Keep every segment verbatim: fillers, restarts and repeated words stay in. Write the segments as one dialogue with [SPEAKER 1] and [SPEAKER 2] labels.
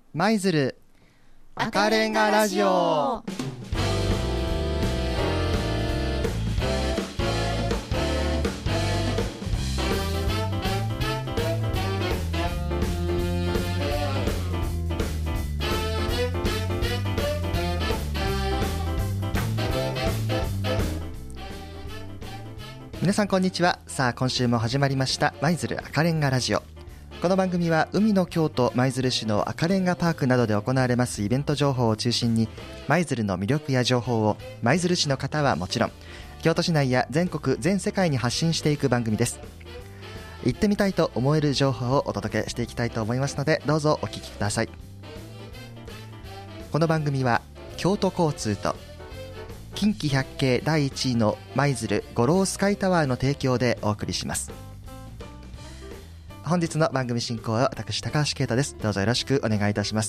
[SPEAKER 1] 舞鶴赤レンガラジオ。皆さんこんにちは。さあ今週も始まりました舞鶴赤レンガラジオ。この番組は海の京都舞鶴市の赤レンガパークなどで行われますイベント情報を中心に舞鶴の魅力や情報を舞鶴市の方はもちろん京都市内や全国全世界に発信していく番組です。行ってみたいと思える情報をお届けしていきたいと思いますので、どうぞお聞きください。この番組は京都交通と近畿百景だいいちいの舞鶴五郎スカイタワーの提供でお送りします。本日の番組進行は私高橋啓太です。どうぞよろしくお願いいたします。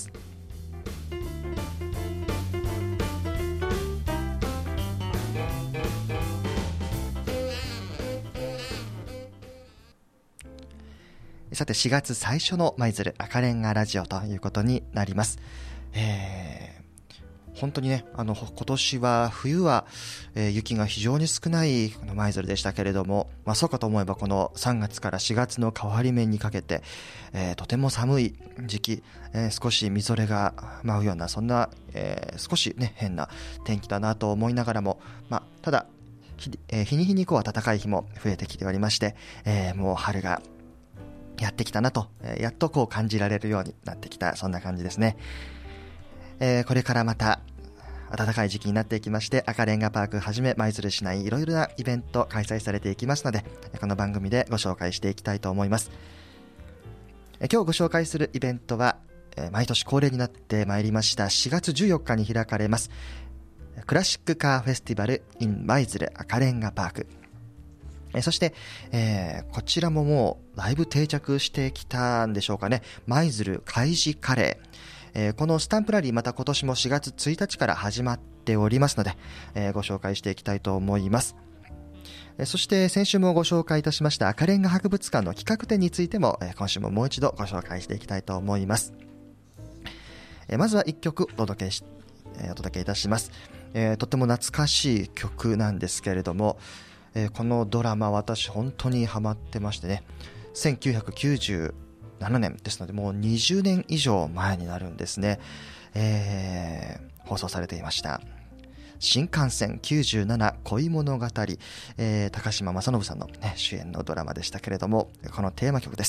[SPEAKER 1] さてしがつ最初の舞鶴赤レンガラジオということになります。えー本当にね、あの今年は冬は、えー、雪が非常に少ないこの舞鶴でしたけれども、まあ、そうかと思えばこのさんがつからしがつの変わり目にかけて、えー、とても寒い時期、えー、少しみぞれが舞うようなそんな、えー、少しね変な天気だなと思いながらも、まあ、ただ 日,、えー、日に日にこう暖かい日も増えてきておりまして、えー、もう春がやってきたなと、えー、やっとこう感じられるようになってきた、そんな感じですね。えー、これからまた暖かい時期になっていきまして、赤レンガパークはじめ舞鶴市内いろいろなイベント開催されていきますので、この番組でご紹介していきたいと思います。え今日ご紹介するイベントは、え毎年恒例になってまいりましたしがつじゅうよっかに開かれますクラシックカーフェスティバル in 舞鶴赤レンガパーク。えそして、えー、こちらももうだいぶ定着してきたんでしょうかね。舞鶴海事カレー、えー、このスタンプラリーまた今年もしがつついたちから始まっておりますので、えー、ご紹介していきたいと思います。えー、そして先週もご紹介いたしました赤レンガ博物館の企画展についても、えー、今週ももう一度ご紹介していきたいと思います。えー、まずはいっきょくお届けし、えー、お届けいたします。えー、とても懐かしい曲なんですけれども、えー、このドラマ私本当にハマってましてね、せんきゅうひゃくきゅうじゅうななねんですのでもうにじゅうねん以上前になるんですね。えー、放送されていました新幹線きゅうじゅうなな恋物語、えー、高島正信さんの、ね、主演のドラマでしたけれども、このテーマ曲です。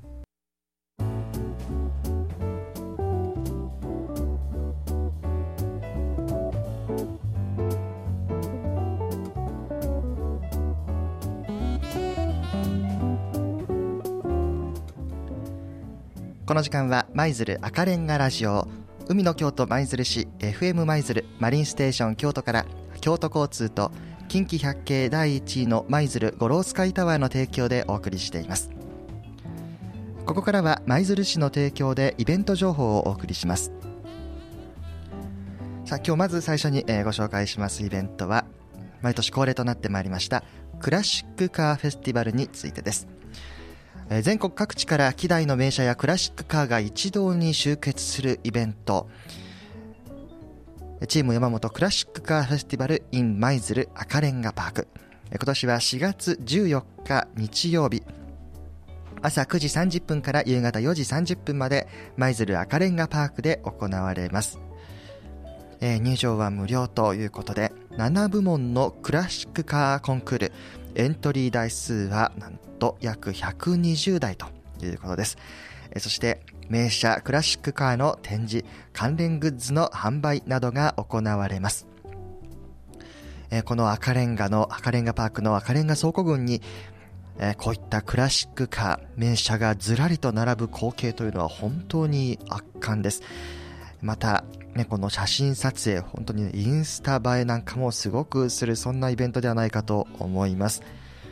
[SPEAKER 1] この時間は舞鶴赤レンガラジオ、海の京都舞鶴市 エフエム 舞鶴マリンステーション京都から京都交通と近畿百景だいいちいの舞鶴五郎スカイタワーの提供でお送りしています。ここからは舞鶴市の提供でイベント情報をお送りします。さあ今日まず最初に、えー、ご紹介しますイベントは毎年恒例となってまいりましたクラシックカーフェスティバルについてです。全国各地から希代の名車やクラシックカーが一堂に集結するイベント、チーム山本クラシックカーフェスティバル in 舞鶴赤レンガパーク。今年はしがつじゅうよっか日曜日、朝くじさんじゅっぷんから夕方よじさんじゅっぷんまで舞鶴赤レンガパークで行われます。えー、入場は無料ということでななぶもんのクラシックカーコンクール、エントリー台数はなんと約ひゃくにじゅうだいということです。えそして名車クラシックカーの展示、関連グッズの販売などが行われます。えこの赤レンガの赤レンガパークの赤レンガ倉庫群にえこういったクラシックカー名車がずらりと並ぶ光景というのは本当に圧巻です。また、ね、この写真撮影、本当にインスタ映えなんかもすごくする、そんなイベントではないかと思います。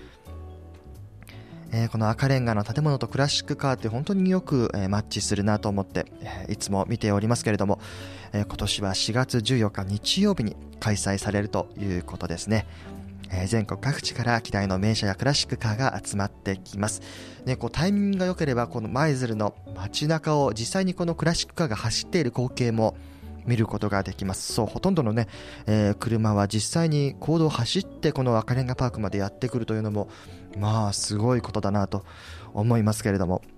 [SPEAKER 1] えー、この赤レンガの建物とクラシックカーって本当によく、えー、マッチするなと思って、えー、いつも見ておりますけれども、えー、今年はしがつじゅうよっか日曜日に開催されるということですね。 えー、全国各地から期待の名車やクラシックカーが集まってきます、ね、こうタイミングが良ければこの舞鶴の街中を実際にこのクラシックカーが走っている光景も見ることができます。そう、ほとんどのね、えー、車は実際に公道を走ってこの赤レンガパークまでやってくるというのもまあすごいことだなと思いますけれども、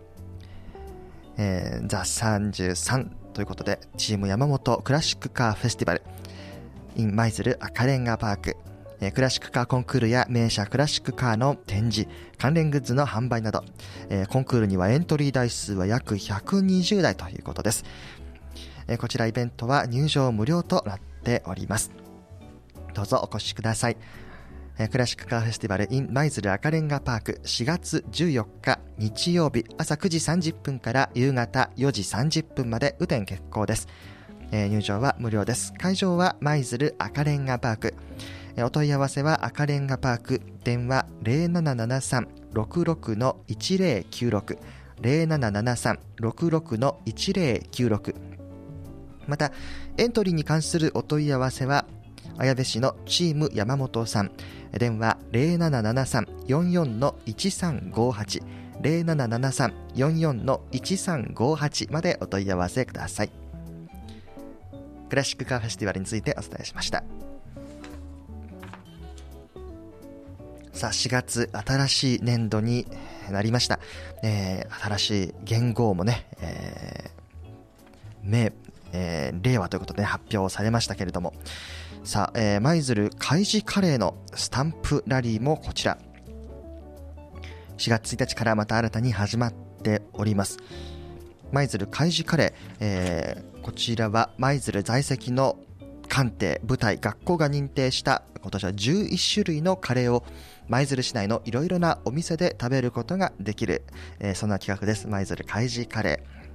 [SPEAKER 1] えー、ザさんじゅうさんということでチーム山本クラシックカーフェスティバル in 舞鶴赤レンガパーク、えー、クラシックカーコンクールや名車クラシックカーの展示、関連グッズの販売など、えー、コンクールにはエントリー台数は約ひゃくにじゅうだいということです。えー、こちらイベントは入場無料となっております。どうぞお越しください。えー、クラシックカーフェスティバル in 舞鶴赤レンガパークしがつじゅうよっか日曜日朝くじさんじゅっぷんから夕方よじさんじゅっぷんまで雨天決行です。えー、入場は無料です。会場は舞鶴赤レンガパーク、えー、お問い合わせは赤レンガパーク電話 ゼロななななさん ろくろく いちゼロきゅうろく ゼロななななさん ろくろく いちゼロきゅうろく、またエントリーに関するお問い合わせは綾部市のチーム山本さん、電話 ゼロななななさん よんよん いちさんごはち ゼロななななさん よんよん いちさんごはちまでお問い合わせください。クラシックカーフェスティバルについてお伝えしました。さあしがつ新しい年度になりました。えー、新しい元号もね、えー、明えー、令和ということで、ね、発表されましたけれども、さあ、えー、舞鶴海事カレーのスタンプラリーもこちらしがつついたちからまた新たに始まっております。舞鶴海事カレー、えー、こちらは舞鶴在籍の艦艇部隊学校が認定した今年はじゅういっしゅるいのカレーを舞鶴市内のいろいろなお店で食べることができる、えー、そんな企画です。舞鶴海事カレー、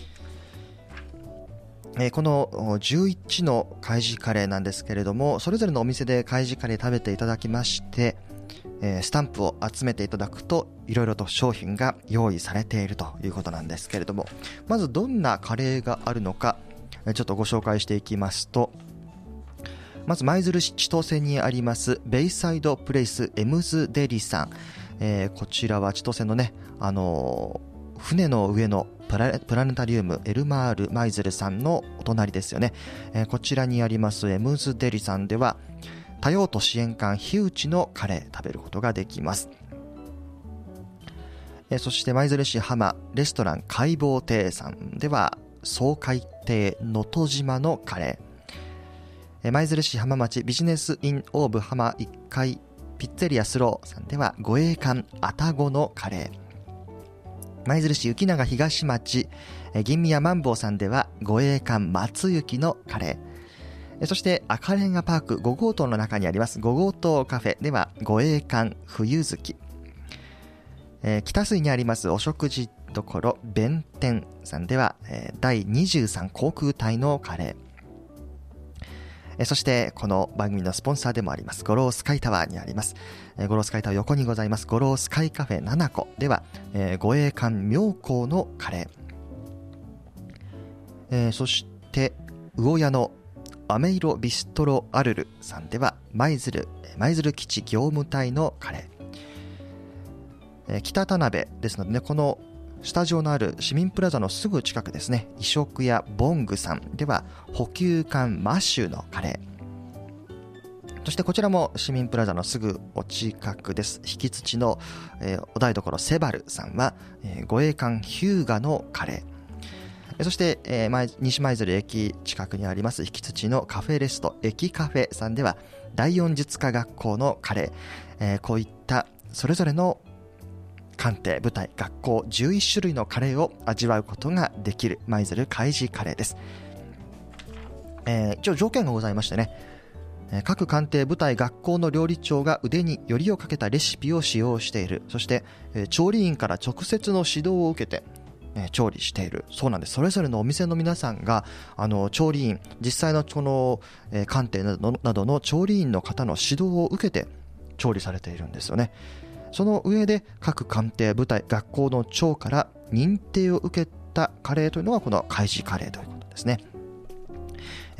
[SPEAKER 1] えー、このじゅういちの海事カレーなんですけれども、それぞれのお店で海事カレー食べていただきまして、えー、スタンプを集めていただくといろいろと商品が用意されているということなんですけれども、まずどんなカレーがあるのかちょっとご紹介していきますと、まず舞鶴市千歳にありますベイサイドプレイスエムズデリさん、えー、こちらは千歳のね、あのー、船の上のプ ラ, プラネタリウムエルマール舞鶴さんのお隣ですよね、えー、こちらにありますエムズデリさんでは多用途支援艦樋内のカレー食べることができます。えー、そして舞鶴市浜レストラン海望亭さんでは総海亭能登島のカレー、舞鶴市浜町ビジネスインオーブ浜いっかいピッツェリアスローさんでは護衛艦愛宕のカレー、舞鶴市浮永東町銀宮マンボウさんでは護衛艦松雪のカレー、そして赤レンガパークご号棟の中にありますご号棟カフェでは護衛艦冬月、北水にありますお食事処弁天さんではだいにじゅうさん航空隊のカレー、そしてこの番組のスポンサーでもあります五郎スカイタワーにあります五郎スカイタワー横にございます五郎スカイカフェななこでは、えー、護衛艦妙高のカレー、えー、そして魚屋のアメイロビストロアルルさんでは舞鶴舞鶴基地業務隊のカレー、えー、北田辺ですのでね、このスタジオのある市民プラザのすぐ近くですね、異色屋ボングさんでは補給艦マッシュのカレー、そしてこちらも市民プラザのすぐお近くです。引土の、えー、お台所セバルさんは、えー、護衛艦ヒューガのカレー、そして、えー、西舞鶴駅近くにあります引土のカフェレスト駅カフェさんでは第四術科学校のカレー、えー、こういったそれぞれの艦艇部隊学校じゅういっしゅるいのカレーを味わうことができる舞鶴海事カレーです。えー、一応条件がございましてね、各艦艇部隊学校の料理長が腕によりをかけたレシピを使用している、そして調理員から直接の指導を受けて調理しているそうなんです。それぞれのお店の皆さんがあの調理員、実際のこの艦艇などのなどの調理員の方の指導を受けて調理されているんですよね。その上で各艦艇部隊学校の長から認定を受けたカレーというのがこの海事カレーということですね。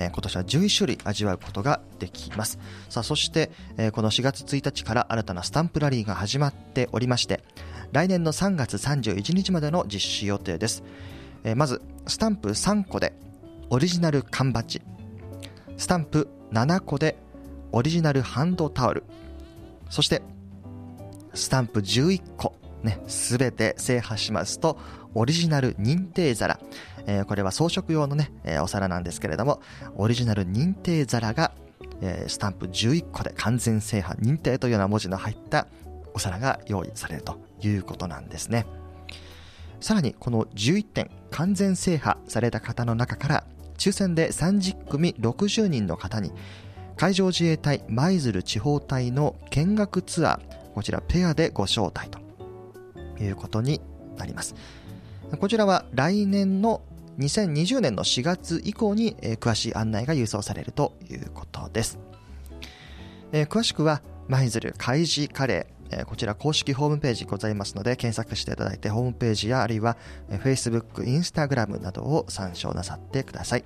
[SPEAKER 1] えー、今年はじゅういち種類味わうことができます。さあそして、えー、このしがつついたちから新たなスタンプラリーが始まっておりまして、来年のさんがつさんじゅういちにちまでの実施予定です。えー、まずスタンプさんこでオリジナル缶バッジ、スタンプななこでオリジナルハンドタオル、そしてスタンプじゅういっこね、すべて制覇しますとオリジナル認定皿、えー、これは装飾用のね、えー、お皿なんですけれども、オリジナル認定皿が、えー、スタンプじゅういっこで完全制覇認定というような文字の入ったお皿が用意されるということなんですね。さらにこのじゅういってん完全制覇された方の中から抽選でさんじゅっくみろくじゅうにんの方に海上自衛隊舞鶴地方隊の見学ツアー、こちらペアでご招待ということになります。こちらは来年のにせんにじゅうねんのしがつ以降に、えー、詳しい案内が郵送されるということです。えー、詳しくは舞鶴海事カレー、えー、こちら公式ホームページございますので検索していただいて、ホームページやあるいは、えー、Facebook、Instagram などを参照なさってください。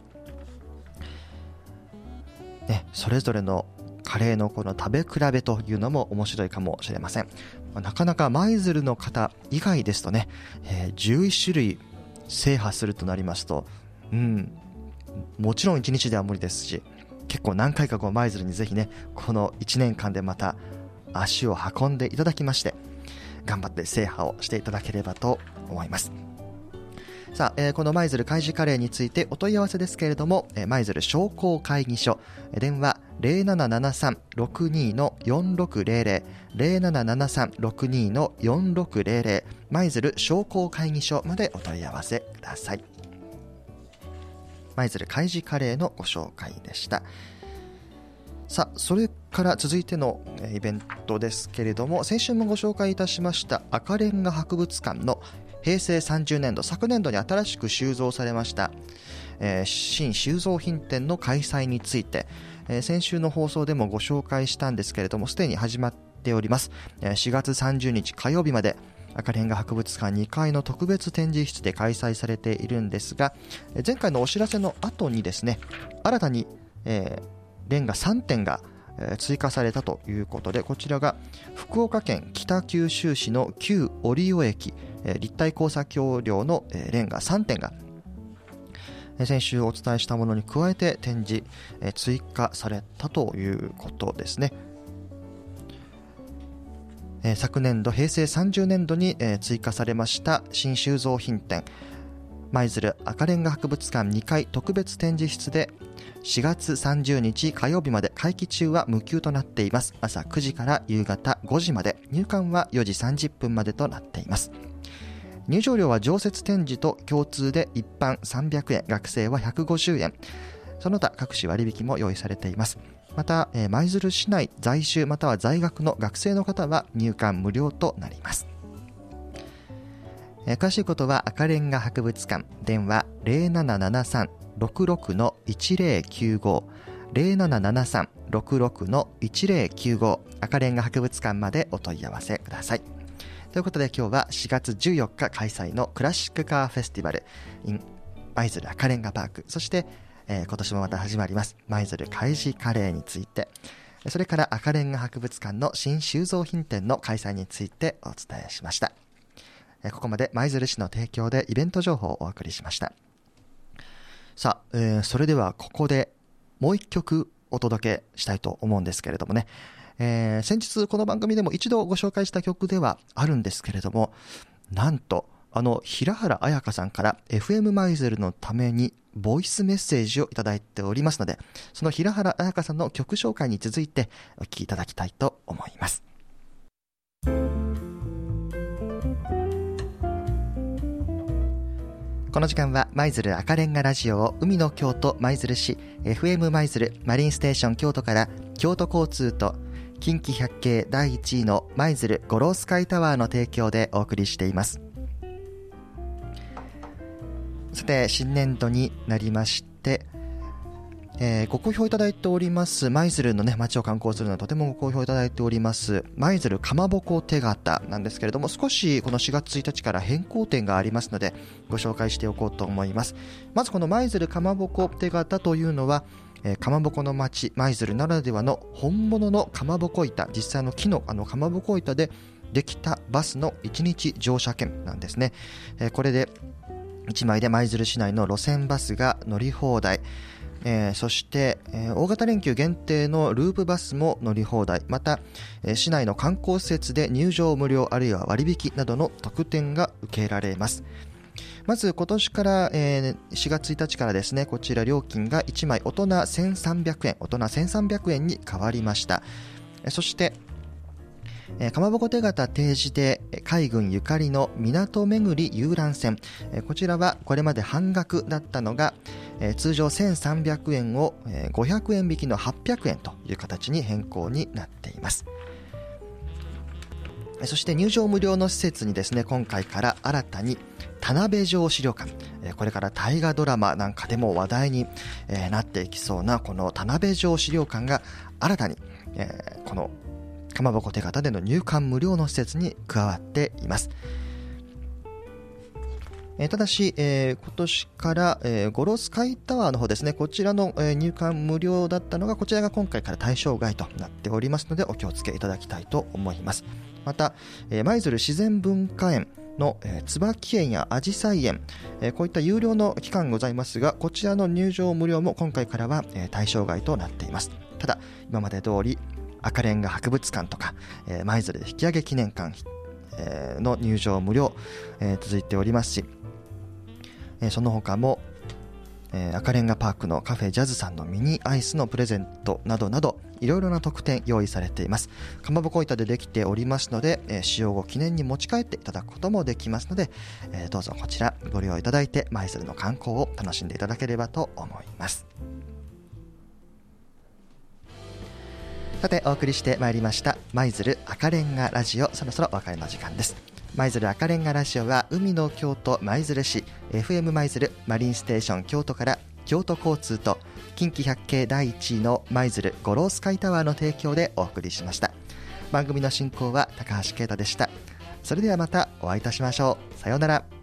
[SPEAKER 1] ね、それぞれのカレーのこの食べ比べというのも面白いかもしれません。なかなか舞鶴の方以外ですとね、えー、じゅういち種類制覇するとなりますと、うん、もちろんいちにちでは無理ですし、結構何回かこう舞鶴にぜひね、このいちねんかんでまた足を運んでいただきまして、頑張って制覇をしていただければと思います。さあ、えー、この舞鶴海事カレーについてお問い合わせですけれども、えー、舞鶴商工会議所、えー、電話 ゼロななななさんろくにのよんろくゼロゼロ ゼロななななさんろくにのよんろくゼロゼロ舞鶴商工会議所までお問い合わせください。舞鶴海事カレーのご紹介でした。さあ、それから続いてのイベントですけれども、先週もご紹介いたしました赤レンガ博物館の平成さんじゅうねんど、昨年度に新しく収蔵されました、えー、新収蔵品展の開催について、えー、先週の放送でもご紹介したんですけれども、すでに始まっております。えー、しがつさんじゅうにち火曜日まで赤レンガ博物館にかいの特別展示室で開催されているんですが、えー、前回のお知らせの後にですね、新たに、えー、レンガさんてんが追加されたということで、こちらが福岡県北九州市の旧折尾駅立体交差橋梁のレンガさんてんが先週お伝えしたものに加えて展示追加されたということですね。昨年度平成さんじゅうねんどに追加されました新収蔵品展舞鶴赤レンガ博物館にかい特別展示室でしがつさんじゅうにち火曜日まで、会期中は無休となっています。朝くじから夕方ごじまで、入館はよじさんじゅっぷんまでとなっています。入場料は常設展示と共通で一般さんびゃくえん、学生はひゃくごじゅうえん、その他各種割引も用意されています。また舞鶴市内在住または在学の学生の方は入館無料となります。詳しいことは赤レンガ博物館、電話 ゼロななななさんろくろくのいちぜろきゅうご ゼロななななさんろくろくのいちぜろきゅうご赤レンガ博物館までお問い合わせください。ということで今日はしがつじゅうよっか開催のクラシックカーフェスティバル in 舞鶴赤レンガパーク、そして、えー、今年もまた始まります舞鶴海事カレーについて、それから赤レンガ博物館の新収蔵品展の開催についてお伝えしました。ここまで舞鶴市の提供でイベント情報をお送りしました。さあ、えー、それではここでもう一曲お届けしたいと思うんですけれどもね、えー、先日この番組でも一度ご紹介した曲ではあるんですけれども、なんとあの平原綾香さんから エフエム 舞鶴のためにボイスメッセージをいただいておりますので、その平原綾香さんの曲紹介に続いてお聴きいただきたいと思います。この時間は舞鶴赤レンガラジオを海の京都舞鶴市 エフエム 舞鶴マリンステーション京都から京都交通と近畿百景だいいちいの舞鶴五郎スカイタワーの提供でお送りしています。さて新年度になりまして、えー、ご好評いただいております舞鶴のね街を観光するのはとてもご好評いただいております舞鶴かまぼこ手形なんですけれども、少しこのしがつついたちから変更点がありますのでご紹介しておこうと思います。まずこの舞鶴かまぼこ手形というのは、 えー、かまぼこの町舞鶴ならではの本物のかまぼこ板、実際の木のあのかまぼこ板でできたバスのいちにち乗車券なんですね。えー、これでいちまいで舞鶴市内の路線バスが乗り放題、えー、そして、えー、大型連休限定のループバスも乗り放題、また、えー、市内の観光施設で入場無料あるいは割引などの特典が受けられます。まず今年から、えー、しがつついたちからですね、こちら料金がいちまい大人せんさんびゃくえん、大人せんさんびゃくえんに変わりました。えー、そしてえー、かまぼこ手形定時で海軍ゆかりの港巡り遊覧船、えー、こちらはこれまで半額だったのが、えー、通常せんさんびゃくえんを、えー、ごひゃくえん引きのはっぴゃくえんという形に変更になっています。そして入場無料の施設にですね、今回から新たに田辺城資料館、これから大河ドラマなんかでも話題になっていきそうなこの田辺城資料館が新たにこのかまぼこ手形での入館無料の施設に加わっています。えー、ただし、えー、今年から、えー、ゴロスカイタワーの方ですね、こちらの、えー、入館無料だったのがこちらが今回から対象外となっておりますのでお気をつけいただきたいと思います。また、えー、舞鶴自然文化園の、えー、椿園やあじさい園、えー、こういった有料の期間ございますが、こちらの入場無料も今回からは、えー、対象外となっています。ただ今まで通り赤レンガ博物館とか舞鶴、えー、引き上げ記念館、えー、の入場無料、えー、続いておりますし、えー、その他も、えー、赤レンガパークのカフェジャズさんのミニアイスのプレゼントなどなどいろいろな特典用意されています。かまぼこ板でできておりますので、えー、使用後記念に持ち帰っていただくこともできますので、えー、どうぞこちらご利用いただいて舞鶴の観光を楽しんでいただければと思います。さてお送りしてまいりました舞鶴赤レンガラジオ、そろそろお別れの時間です。舞鶴赤レンガラジオは海の京都舞鶴市 エフエム 舞鶴マリンステーション京都から京都交通と近畿百景第一位の舞鶴ゴロースカイタワーの提供でお送りしました。番組の進行は高橋啓太でした。それではまたお会いいたしましょう。さようなら。